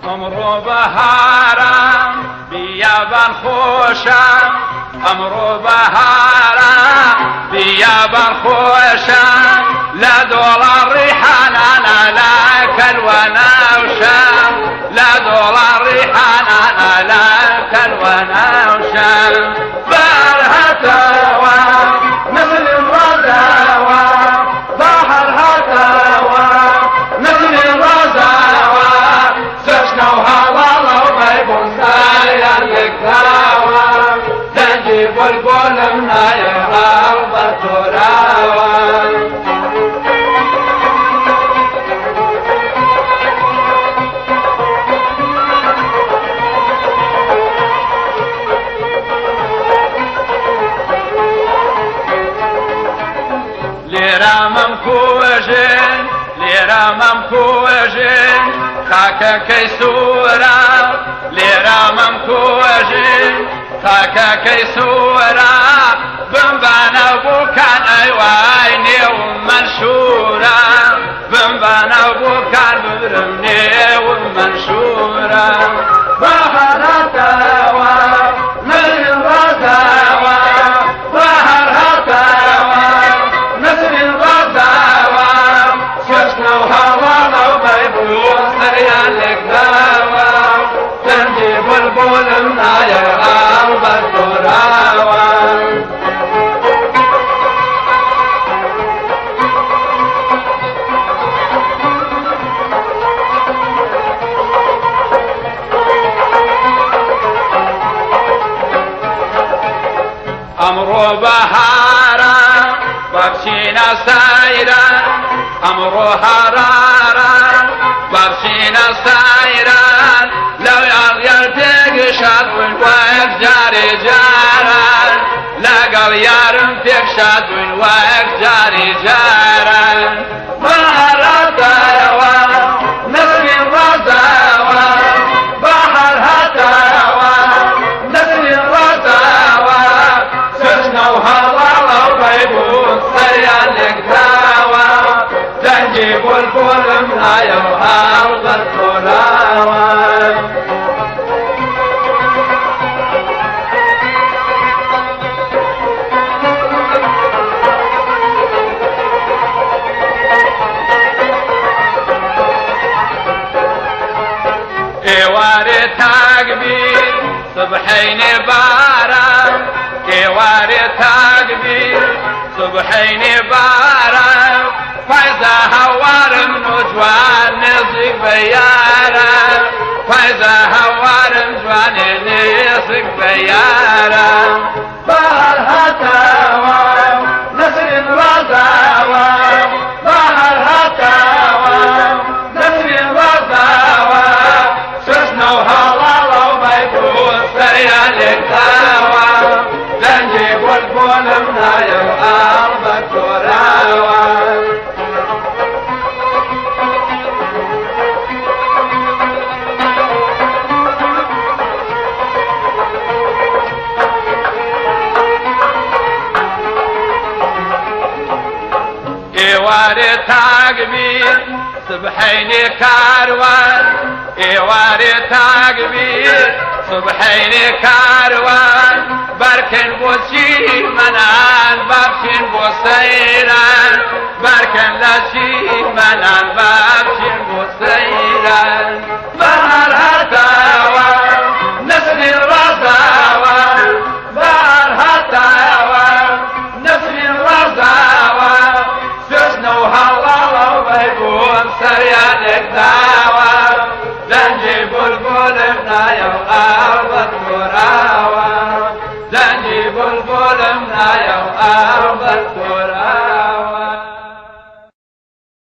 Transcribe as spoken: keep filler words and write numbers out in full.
امرو بهارا بیابان خوشا امرو بهارا بیابان خوشا لا دولار ريحانا لا كلونا وشا لا دولار ريحانا لا كلونا وشا بارها توا مثل الرزاوى بحرها توا مثل الرزاوى سجنا وهوالا وبيبون سايا الكتاوى تنجيب البول منايا أرض التراوى لرامم كوجين لرامم كوجين خاكا كيسورا لرامم كوجين خاكا كيسورا بمبانا بوكان ايواني ومنشورا بمبانا بوكان برمني ومنشورا بحرتاوى من الرزاوى بحرتاوى مثل الرزاوى سجنا وهوانا وبيبون سريان الكداوى تنجيب البول منايا أرض التراوى امرو بهارا بابشينا سايرا امرو هرارا بابشينا سايرا لو يغير تقشد والواقف جاري جارا لقل يارم تقشد والواقف جاري جارا بحر تاوى مثل الرزاوى بحر هتاوى مثل الرزاوى سجنا وهوالا وبيبون سريان الكتاوى تنجيب الفول منايا وأرض التراوى ايواري تاقبير صبحين بارا ايواري تاقبير صبحين بارا فايزا هوار من جوان نصيق بيارا فايزا هوار من جوان نصيق بيارا بحر هتاوى نسر الرزاوى بحر هتاوى نسر الرزاوى سجنا وهوالا وبيبون سريان الكتاوى تنجيب البول منايا وأرض التراوى ايواري تاقبير صبحيني كاروان ايواري تاقبير صبحيني كاروان بركن بوشي منان بابشين بوسيران بركن لشي منان بابشين بوسيران بحر هتاوى نسل الرزاوى بحر هتاوى نسل الرزاوى سجنا وهوالا وبيبون سريان الكداوى تنجيب البول منايا وأرض